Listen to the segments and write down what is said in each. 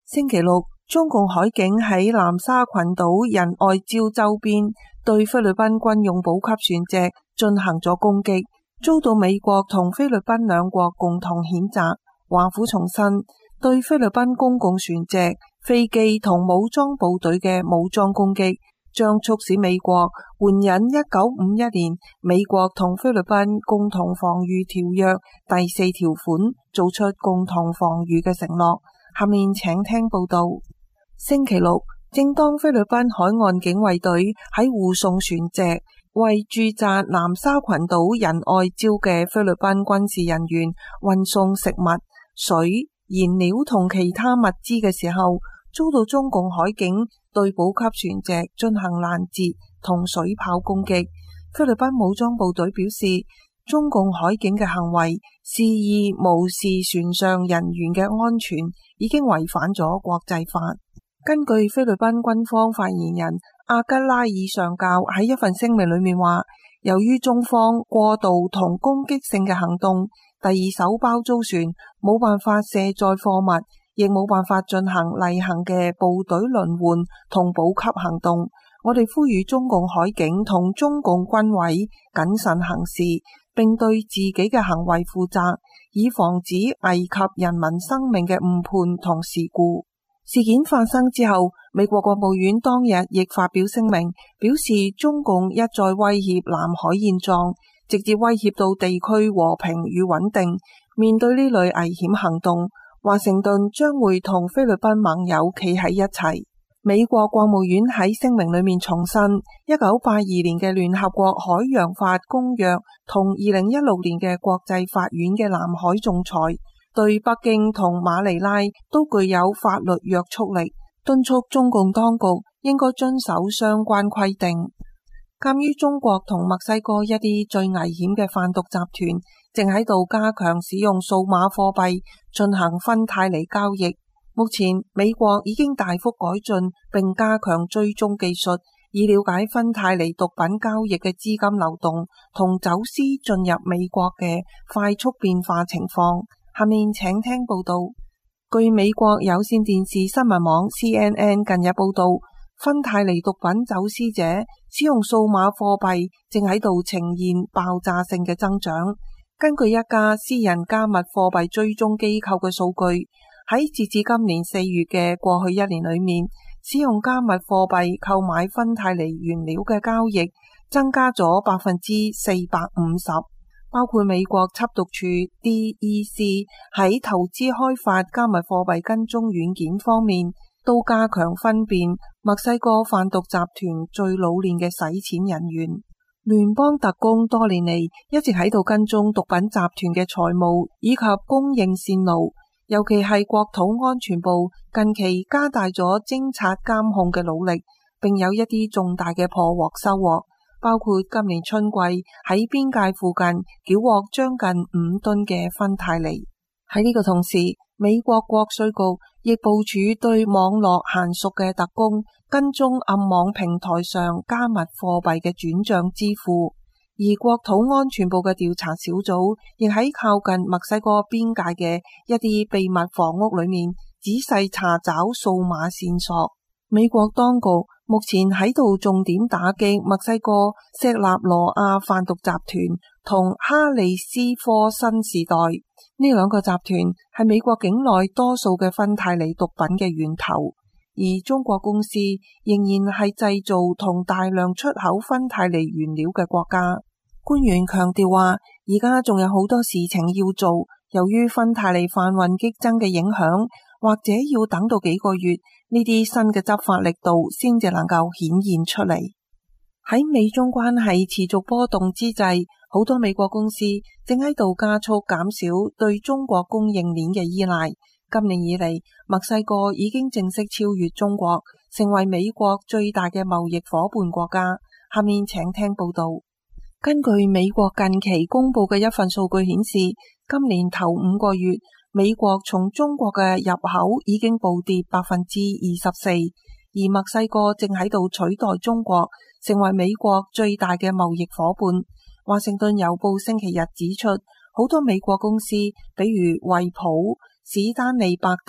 星期六，中共海警喺南沙群島仁愛礁周邊對菲律賓軍用補給船隻進行咗攻擊，遭到美國同菲律賓兩國共同譴責。華府重申，對菲律賓公共船隻、飛機同武裝部隊嘅武裝攻擊，將促使美國援引1951年美國同菲律賓共同防禦條約第4條款，做出共同防禦嘅承諾。下面請聽報道。星期六，正當菲律賓海岸警衛隊喺護送船隻為駐紮南沙群島仁愛礁嘅菲律賓軍事人員運送食物、水、燃料同其他物資嘅時候，遭到中共海警對補給船隻進行攔截同水炮攻擊。菲律賓武裝部隊表示，中共海警嘅行為肆意無視船上人員嘅安全，已經違反咗國際法。根據菲律賓軍方發言人阿吉拉爾上校喺一份聲明裏面話，由於中方過度同攻擊性嘅行動，第二艘包租船冇辦法卸載貨物，亦冇辦法進行例行嘅部隊輪換同補給行動。我哋呼籲中共海警同中共軍委謹慎行事，並對自己嘅行為負責，以防止危及人民生命嘅誤判同事故。事件發生之後，美國國務院當日亦發表聲明，表示中共一再威脅南海現狀，直接威脅到地區和平與穩定。面對呢類危險行動，華盛頓將會同菲律賓盟友企喺一齊。美國國務院喺聲明裏面重申，1982年嘅聯合國海洋法公約同2016年嘅國際法院嘅南海仲裁，對北京同馬尼拉都具有法律約束力，敦促中共當局應該遵守相關規定。鑒於中國同墨西哥一啲最危險嘅販毒集團正喺度加強使用數碼貨幣進行芬太尼交易，目前美國已經大幅改進並加強追蹤技術，以了解芬太尼毒品交易嘅資金流動同走私進入美國嘅快速變化情況。下面請聽報道。據美國有線電視新聞網 CNN 近日報道，芬太尼毒品走私者使用數碼貨幣正喺度呈現爆炸性嘅增長。根據一家私人加密貨幣追蹤機構嘅數據，喺截至今年4月嘅過去1年裏面，使用加密貨幣購買芬太尼原料嘅交易增加咗450%。包括美國緝毒處 DEC 喺投資開發加密貨幣跟蹤軟件方面，都加強分辨墨西哥販毒集團最老練嘅洗錢人員。聯邦特工多年嚟一直喺度跟蹤毒品集團嘅財務以及供應線路，尤其係國土安全部近期加大咗偵察監控嘅努力，並有一啲重大嘅破獲收穫。包括今年春季喺邊界附近繳獲將近5噸嘅芬太尼。喺呢個同時，美國國稅局亦部署對網絡嫻熟嘅特工跟蹤暗網平台上加密貨幣嘅轉賬支付，而國土安全部嘅調查小組亦喺靠近墨西哥邊界嘅一啲秘密房屋裏面仔細查找數碼線索。美國當局目前喺度重點打擊墨西哥錫納羅亞販毒集團同哈利斯科新時代，呢兩個集團係美國境內多數嘅芬太尼毒品嘅源頭，而中國公司仍然係製造同大量出口芬太尼原料嘅國家。官員強調話，而家仲有好多事情要做，由於芬太尼販運激增嘅影響，或者要等到幾個月，呢啲新嘅執法力度先至能夠顯現出嚟。喺美中關係持續波動之際，好多美國公司正喺度加速減少對中國供應鏈嘅依賴。今年以嚟，墨西哥已經正式超越中國，成為美國最大嘅貿易夥伴國家。下面請聽報道。根據美國近期公布嘅一份數據顯示，今年頭5個月，美國從中國嘅入口已經暴跌24%，而墨西哥正喺度取代中國，成為美國最大嘅貿易夥伴。華盛頓郵報星期日指出，好多美國公司，比如惠普、史丹利伯德、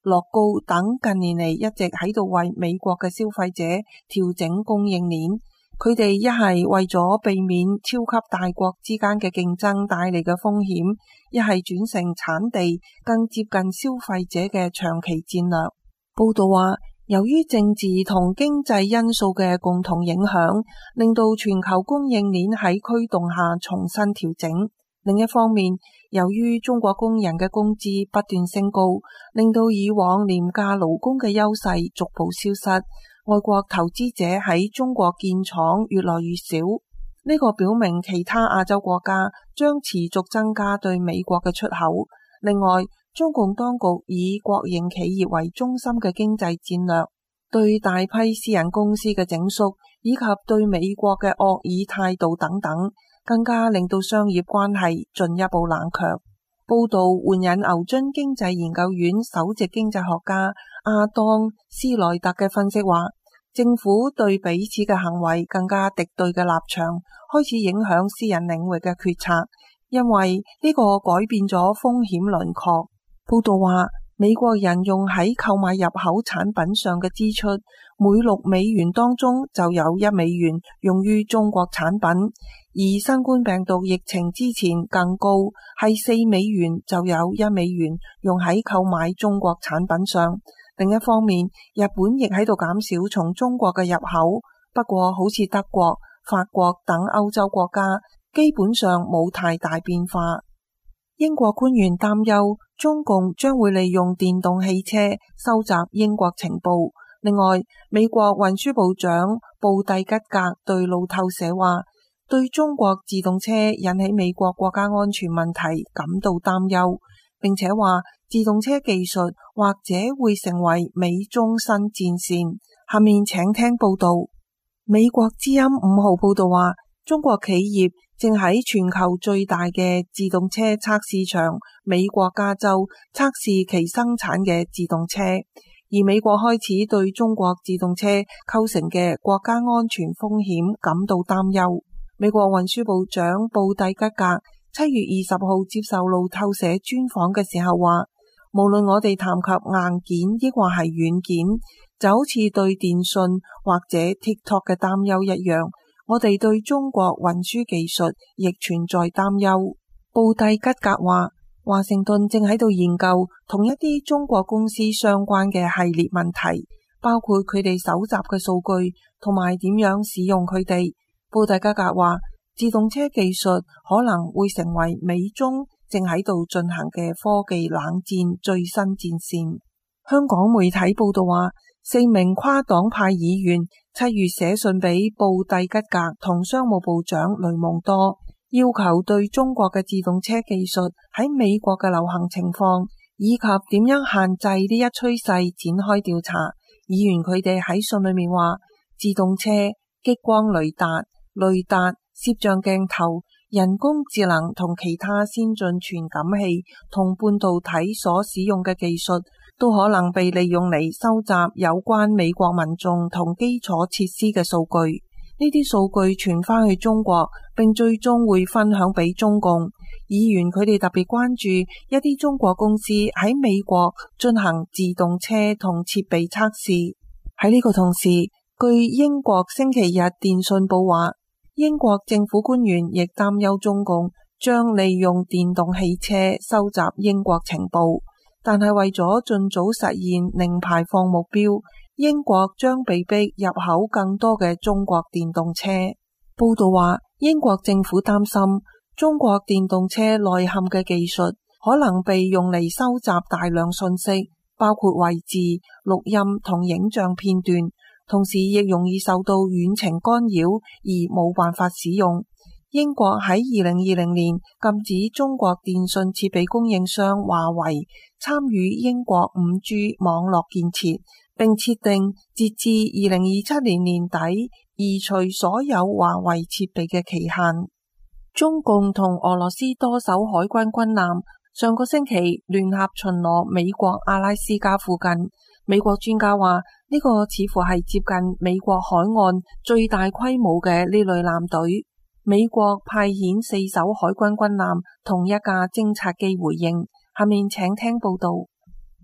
樂高等近年嚟一直喺度為美國嘅消費者調整供應鏈。佢哋一係為咗避免超級大國之間嘅競爭帶嚟嘅風險，一係轉成產地更接近消費者嘅長期戰略。報道話，由於政治同經濟因素嘅共同影響，令到全球供應鏈喺驅動下重新調整。另一方面，由於中國工人嘅工資不斷升高，令到以往廉價勞工嘅優勢逐步消失。外國投資者喺中國建廠越來越少，呢個表明其他亞洲國家將持續增加對美國嘅出口。另外，中共當局以國營企業為中心嘅經濟戰略，對大批私人公司嘅整肅，以及對美國嘅惡意態度等等，更加令到商業關係進一步冷卻。報道援引牛津經濟研究院首席經濟學家阿當斯萊特嘅分析話，政府對彼此嘅行為更加敵對嘅立場開始影響私人領域嘅決策，因為呢個改變咗風險輪廓。報道話，美國人用喺購買入口產品上嘅支出，每6美元當中就有1美元用於中國產品，而新冠病毒疫情之前更高，係4美元就有1美元用喺購買中國產品上。另一方面，日本亦喺度減少從中國嘅入口，不過好似德國、法國等歐洲國家基本上冇太大變化。英國官員擔憂中共將會利用電動汽車收集英國情報。另外，美國運輸部長布蒂吉格對路透社話，對中國自動車引起美國國家安全問題感到擔憂，並且話自動車技術或者會成為美中新戰線。下面請聽報道。美國之音5號報道話，中國企業正喺全球最大嘅自動車測試場美國加州測試其生產嘅自動車，而美國開始對中國自動車構成嘅國家安全風險感到擔憂。美國運輸部長布蒂吉格7月20號接受路透社專訪嘅時候話，無論我哋談及硬件抑或係軟件，就好似對電信或者 TikTok 嘅擔憂一樣，我哋對中國運輸技術亦存在擔憂。布蒂吉格話，華盛頓正喺度研究同一啲中國公司相關嘅系列問題，包括佢哋搜集嘅數據同埋點樣使用佢哋。布蒂吉格話，自動車技術可能會成為美中正喺度進行嘅科技冷戰最新戰線。香港媒體報道話，4名跨黨派議員7月寫信俾布蒂吉格同商務部長雷蒙多，要求對中國嘅自動車技術喺美國嘅流行情況以及點樣限制呢一趨勢展開調查。議員佢哋喺信裏面話，自動車、激光雷達、攝像鏡頭、人工智能同其他先進傳感器同半導體所使用嘅技術都可能被利用嚟收集有關美國民眾同基礎設施嘅數據。呢啲數據傳返去中國，並最終會分享俾中共。議員佢哋特別關注一啲中國公司喺美國進行自動車同設備測試。喺呢個同時，據英國星期日電訊報話，英國政府官員亦擔憂中共將利用電動汽車收集英國情報，但係為咗盡早實現零排放目標，英國將被逼入口更多嘅中國電動車。報道話，英國政府擔心中國電動車內嵌嘅技術可能被用嚟收集大量信息，包括位置、錄音同影像片段，同時亦容易受到遠程干擾而冇辦法使用。英國喺2020年禁止中國電信設備供應商華為參與英國 5G 網絡建設，並設定截至2027年年底移除所有華為設備嘅期限。中共同俄羅斯多艘海軍軍艦上個星期聯合巡邏美國阿拉斯加附近。美國專家話，呢個似乎係接近美國海岸最大規模嘅呢類艦隊。美國派遣4艘海軍軍艦同一架偵察機回應。下面請聽報道。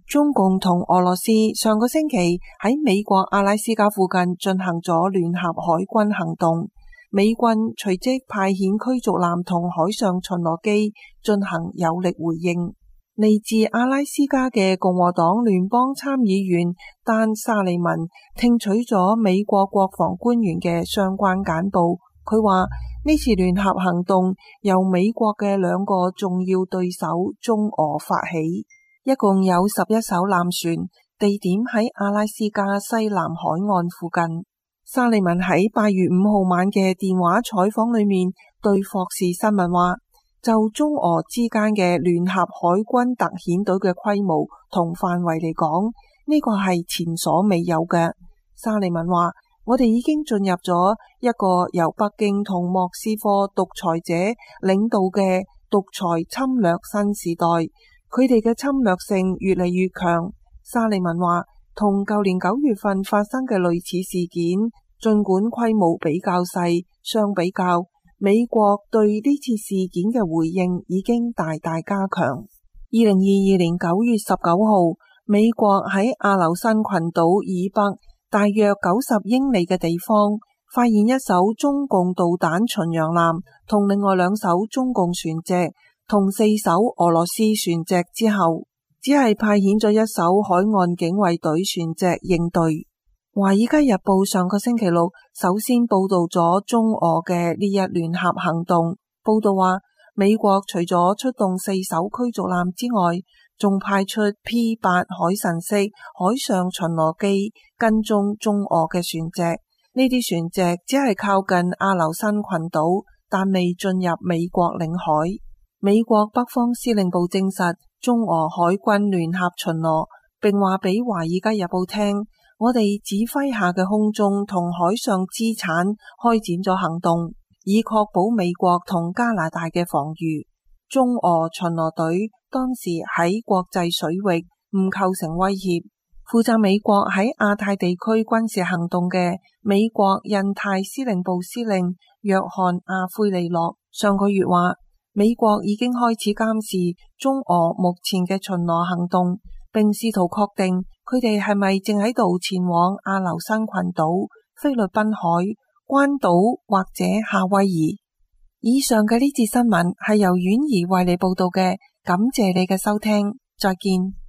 中共同俄羅斯上個星期喺美國阿拉斯加附近進行咗聯合海軍行動，美軍隨即派遣驅逐艦同海上巡邏機進行有力回應。嚟自阿拉斯加嘅共和黨聯邦參議員丹沙利文聽取咗美國國防官員嘅相關簡報，佢話呢次聯合行動由美國嘅兩個重要對手中俄發起，一共有11艘艦船，地點喺阿拉斯加西南海岸附近。沙利文喺8月5號晚嘅電話採訪裏面對霍士新聞話，就中俄之間嘅聯合海軍特遣隊嘅規模同範圍嚟講，呢個係前所未有嘅。沙利文話，我哋已經進入咗一個由北京同莫斯科獨裁者領導嘅獨裁侵略新時代，佢哋嘅侵略性越嚟越強。沙利文話，同舊年9月份發生嘅類似事件，儘管規模比較細，相比較，美國對呢次事件嘅回應已經大大加強。2022年9月19號，美國喺阿留申群島以北大約90英里嘅地方，發現一艘中共導彈巡洋艦同另外2艘中共船隻同4艘俄羅斯船隻之後，只係派遣咗1艘海岸警衛隊船隻應對。華爾街日報上個星期六首先報道咗中俄嘅呢一聯合行動，報道話美國除咗出動4艘驅逐艦之外，仲派出 P8 海神式海上巡邏機跟蹤中俄嘅船隻。呢啲船隻只係靠近阿留申群島，但未進入美國領海。美國北方司令部證實中俄海軍聯合巡邏，並話俾華爾街日報聽，我哋指揮下嘅空中同海上資產開展咗行動，以確保美國同加拿大嘅防禦。中俄巡邏隊當時喺國際水域，唔構成威脅。負責美國喺亞太地區軍事行動嘅美國印太司令部司令約翰阿奎利諾上個月話，美國已經開始監視中俄目前嘅巡邏行動，並試圖確定佢哋係咪正喺度前往阿留申群島、菲律賓海、關島或者夏威夷。以上嘅呢節新聞係由婉兒為你報道嘅，感謝你嘅收聽，再見。